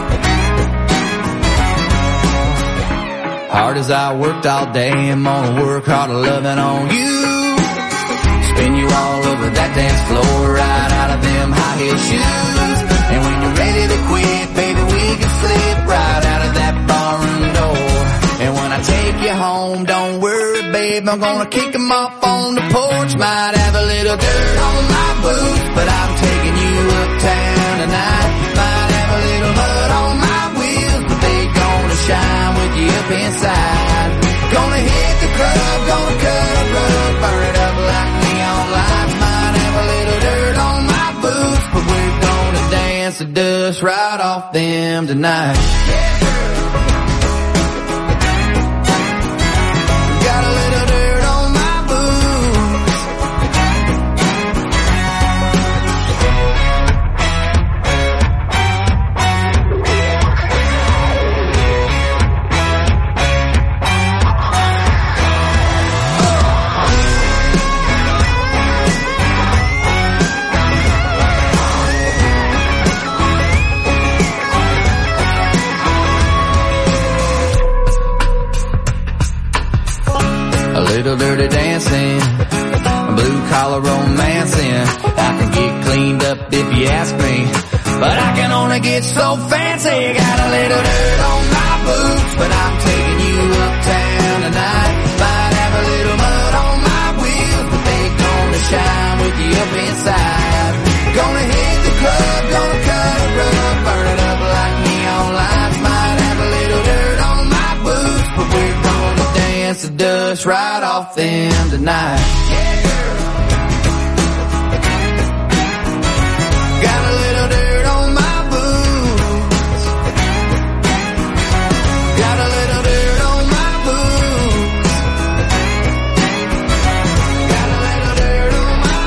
Hard as I worked all day, I'm gonna work harder loving on you. Spin you all over that dance floor, right out of them high heel shoes. And when you're ready to quit, baby, we can slip right out of that barroom door. And when I take you home, don't worry, babe, I'm gonna kick 'em off on the porch. Might have a little dirt on my boots, but I'm taking you uptown tonight. Might have a little mud on my wheels, but they gonna shine with you up inside. Gonna hit the club, gonna cover up, burn it up like neon lights. Might have a little dirt on my boots, but we're gonna dance the dust right off them tonight. Got a little dirt on my boots. dirty dancing, blue collar romancing. I can get cleaned up if you ask me, but I can only get so fancy. Got a little dirt on my boots, but I'm taking you uptown tonight. Might have a little mud on my wheels, but they gonna shine with you up inside. Gonna hit the club, gonna cut a rug, burn it up like neon lights. Might have a little dirt on my boots, but we're gonna dance the dust right off them tonight. Yeah, girl. Got a little dirt on my boots. Got a little dirt on my boots. Got a little dirt on my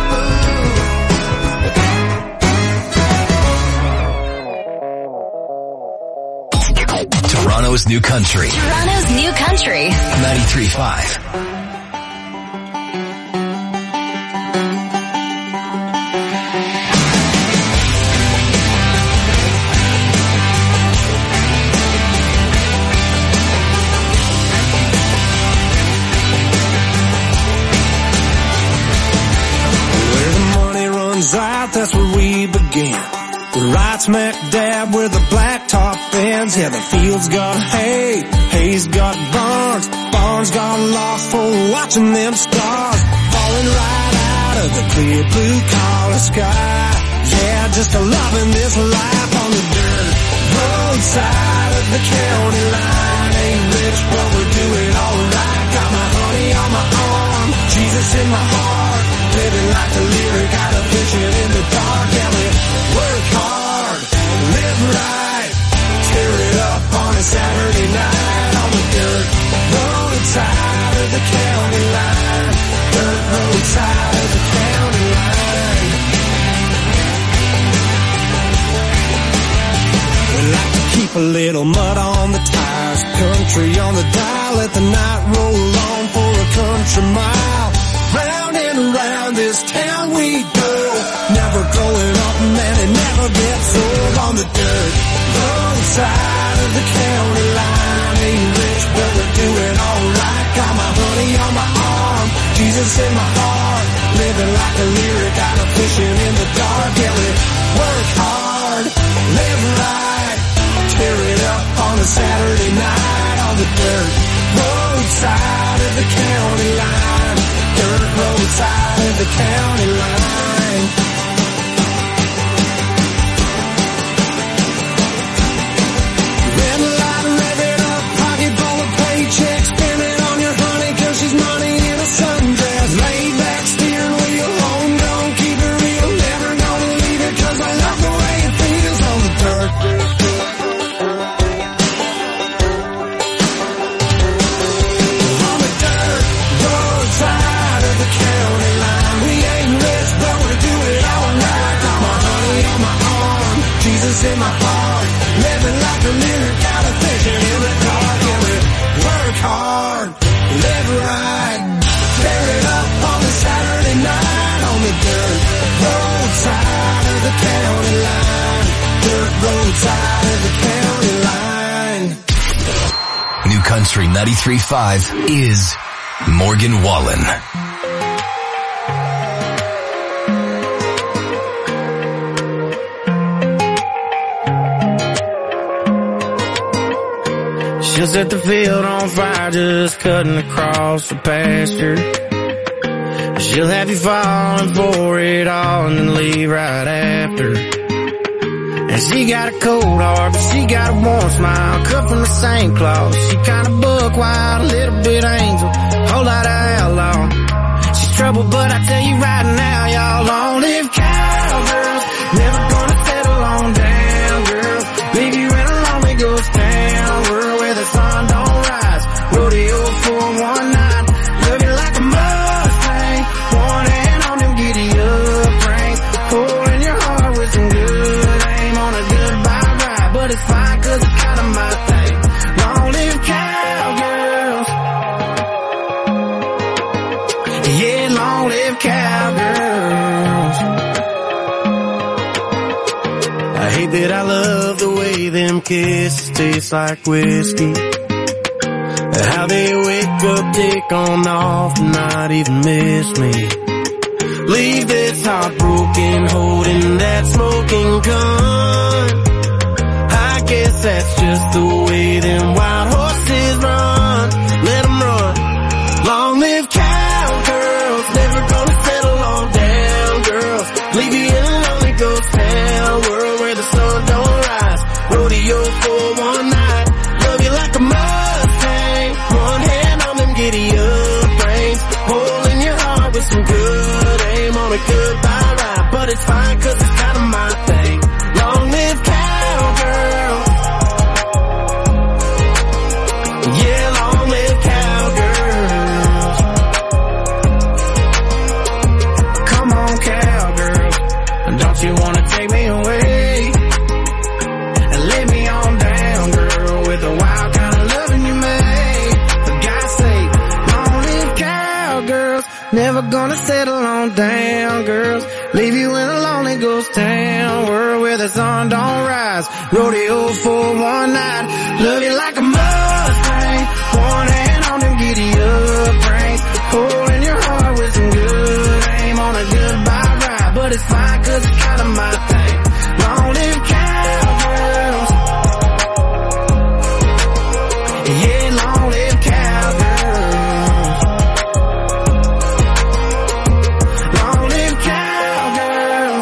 boots. Toronto's New Country. Toronto's New Country. 93.5. Out, that's where we began. We're right smack dab where the blacktop ends. Yeah, the fields got hay, hay's got barns, barns got lost for watching them stars falling right out of the clear blue collar sky. Yeah, just a loving this life on the dirt roadside of the county line. Ain't rich, but we're doing alright. Got my honey on my arm, Jesus in my heart. Living like the lyric out of Vision in the dark. Yeah, we work hard, live right, tear it up on a Saturday night on the dirt roadside of the county line. Dirt roadside of the county line. We like to keep a little mud on the tires, country on the dial, let the night roll on for a country mile. Round and around this town we go, never growing up, man, it never gets old on the dirt roadside of the county line. Ain't rich, but we're doing alright. Got my honey on my arm, Jesus in my heart. Living like a lyric out of Fishing in the Dark. Yeah, we work hard, live right, tear it up on a Saturday night on the dirt roadside of the county line. Dirt roadside of the county line. Red light, rev it up, pocket full of paychecks. Spend it on your honey, cause she's money in a sundress. Lay back, steering wheel, home gone, keep it real. Never gonna leave it, cause I love the way it feels on the dirt. On the dirt roadside of the county line. We ain't rich, but we do it all right. Got my honey on my arm, Jesus in my heart. Living like a lyric out of Vision in the dark. Yeah, we work hard, live right, tear it up on a Saturday night on the dirt roadside of the county line. Dirt roadside of the county line. New Country 93.5 is Morgan Wallen. She'll set the field on fire just cutting across the pasture. She'll have you falling for it all and then leave right after. And she got a cold heart, but she got a warm smile, cut from the same cloth. She kinda buck wild, a little bit angel, whole lot of outlaw. She's trouble, but I tell you right now, y'all long live cowgirls. Never gonna settle on down, girl. Leave you in a lonely ghost town, world where the sun don't rise. Rodeo for one night, love you like a Mustang. One hand on them giddy up reins, pulling your heart with some good aim on a goodbye ride. But it's fine, cause it's kinda my thing. Long live cowgirls. Yeah, long live cowgirls. I hate that I love the way them kisses taste like whiskey. I How they wake up, take on off, and not even miss me. Leave this heart broken, holding that smoking gun. I guess that's just the way them wild horses run. Let them run. Long live cowgirls, never gonna settle on down girls. Leave you in a lonely ghost town, world where the sun don't rise. Rodeo for one night, love you like a Mustang. One hand on them giddy up brains, hole in your heart with some good aim on a goodbye ride. But it's fine 'cause it's kinda my thing. Long live cowgirls. Yeah, long live cowgirls. Come on, cowgirls. Don't you wanna take me away and lay me on down, girl, with the wild kind of loving you made. For God's sake, long live cowgirls. Never gonna settle on down, girls. Leave you in a lonely ghost town, world where the sun don't rise. Rodeo for one night, love you like a Mustang. One hand on them giddy up brains, holding your heart with some good aim on a goodbye ride. But it's fine 'cause it's kinda my thing. Long live cowgirls. Yeah, long live cowgirls. Long live cowgirls.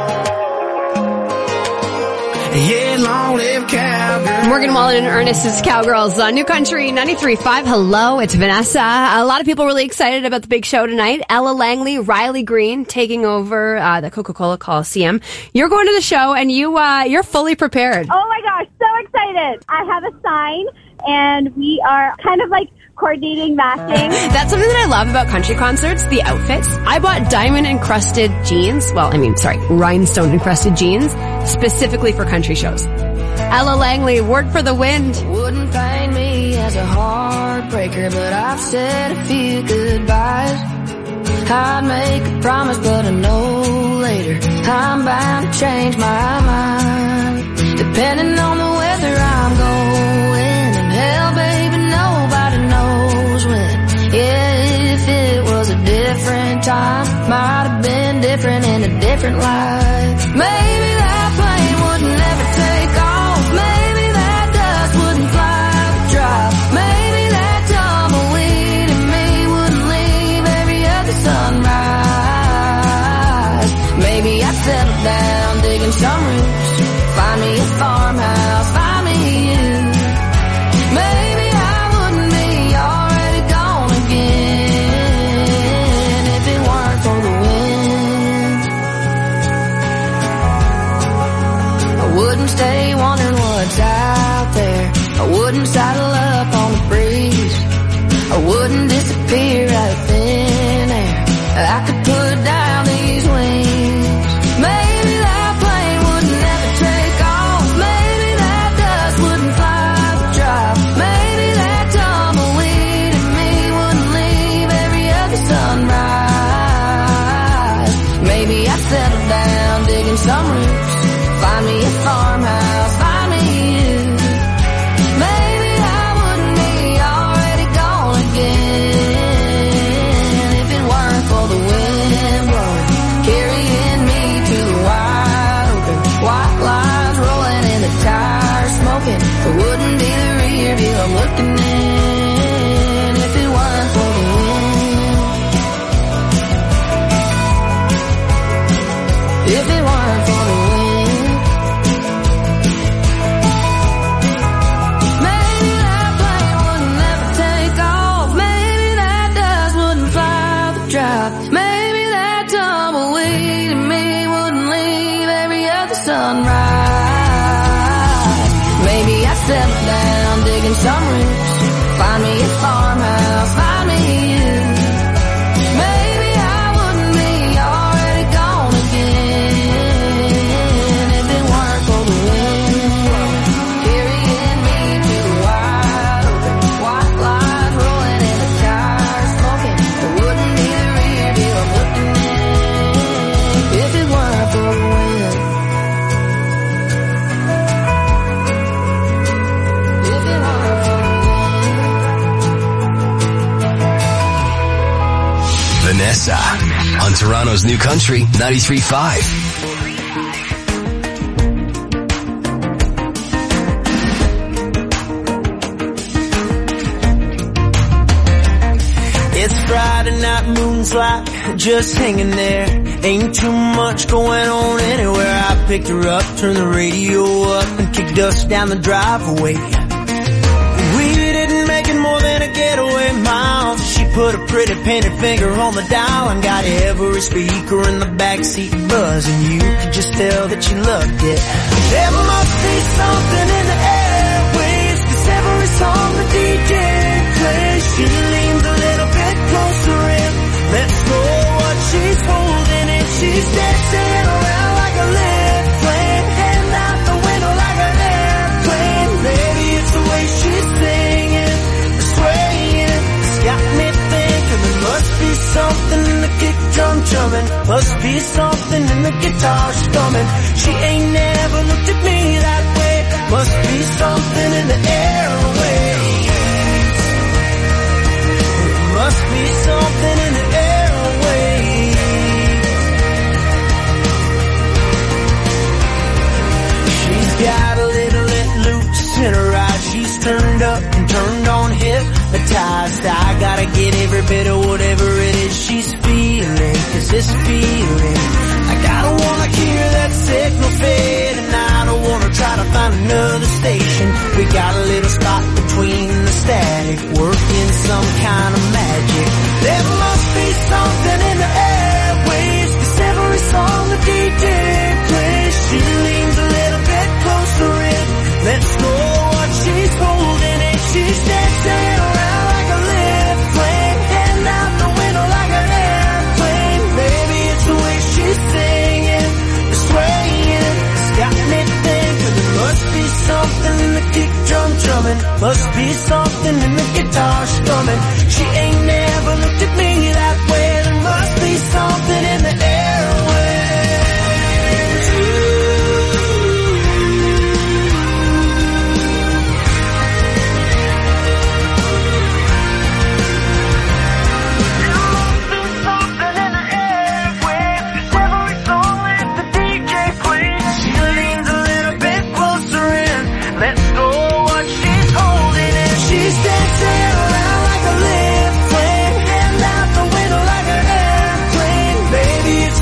Yeah, long live cowgirls. Morgan Wallen and Ernest's Cowgirls on New Country 93.5. Hello, it's Vanessa. A lot of people really excited about the big show tonight. Ella Langley, Riley Green taking over the Coca-Cola Coliseum. You're going to the show and you're fully prepared. Oh my gosh, so excited. I have a sign and we are kind of like coordinating matching. That's something that I love about country concerts, the outfits. I bought diamond-encrusted jeans. Rhinestone-encrusted jeans specifically for country shows. Ella Langley, Word for the Wind. Wouldn't paint me as a heartbreaker, but I've said a few goodbyes. I'd make a promise, but I know later I'm bound to change my mind. Depending on the weather I'm going, and hell, baby, nobody knows when. Yeah, if it was a different time, might have been different in a different life. Maybe that plane would never take off. Maybe that dust wouldn't fly the drop. Maybe that tumbleweed in me wouldn't leave every other sunrise. Maybe I'd settle down digging some roots, find me a farmhouse, find me you. Maybe I wouldn't be already gone again if it weren't for the wind. I wouldn't stay wondering what's out there. I wouldn't saddle up on the breeze. I wouldn't disappear out of thin air. I could put down these wings. Maybe that plane would never take off. Maybe that dust wouldn't fly the drop. Maybe that tumbleweed in me wouldn't leave every other sunrise. Maybe I'd settle down digging some roots, find me a farmhouse, find me you. Maybe I wouldn't be already gone again if it weren't for the wind blowing, carrying me to the wide open. White lines rolling in the tires, smoking. It wouldn't be the rear view I'm looking in if it weren't for the wind. If it weren't for the wind. Maybe that plane would never take off. Maybe that dust wouldn't fly the drop. Maybe that tumbleweed in me wouldn't leave every other sunrise. Maybe I'd settle down digging some roots, find me a farmhouse, find me you. Maybe I wouldn't be already gone again if it weren't for the wind carrying me to the wide open. White lines rolling in the tires, smoking. It wouldn't be the rear view I'm looking in if it weren't for the wind. If it weren't for the wind. Toronto's New Country 93.5. It's Friday night, moon's like just hanging there. Ain't too much going on anywhere. I picked her up, turned the radio up, and kicked dust down the driveway. We didn't make it more than a getaway mile. She put a pretty painted finger on the dial and got every speaker in the backseat buzzing. You could just tell that she loved it. There must be something in the airwaves, 'cause every song the DJ plays, she leans a little bit closer in. Let's go what she's holding and she's dancing around like a lit flame, hand out the window like an airplane. Maybe it's the way she's singing, swaying. It's got me thinking there must be something in the kick drum drumming, must be something in the guitar strumming. She ain't never looked at me that way. Must be something in the airwaves. Must be something in the airwaves. She's got a little let loose in her eyes. She's turned up and turned on, hypnotized. I gotta get every bit of whatever it is she's feeling, 'cause this feeling, I gotta wanna hear that signal fade, and I don't wanna try to find another station. We got a little spot between the static, working some kind of magic. There must be something in the airwaves, 'cause every song the DJ plays, she leans a little bit closer in. Let's go what she's holding and she's dancing around like a lit flame, hand out the window like an airplane. Maybe it's the way she's singing, swaying. It's got me thinking there must be something in the kick drum drumming, must be something in the guitar strumming. She ain't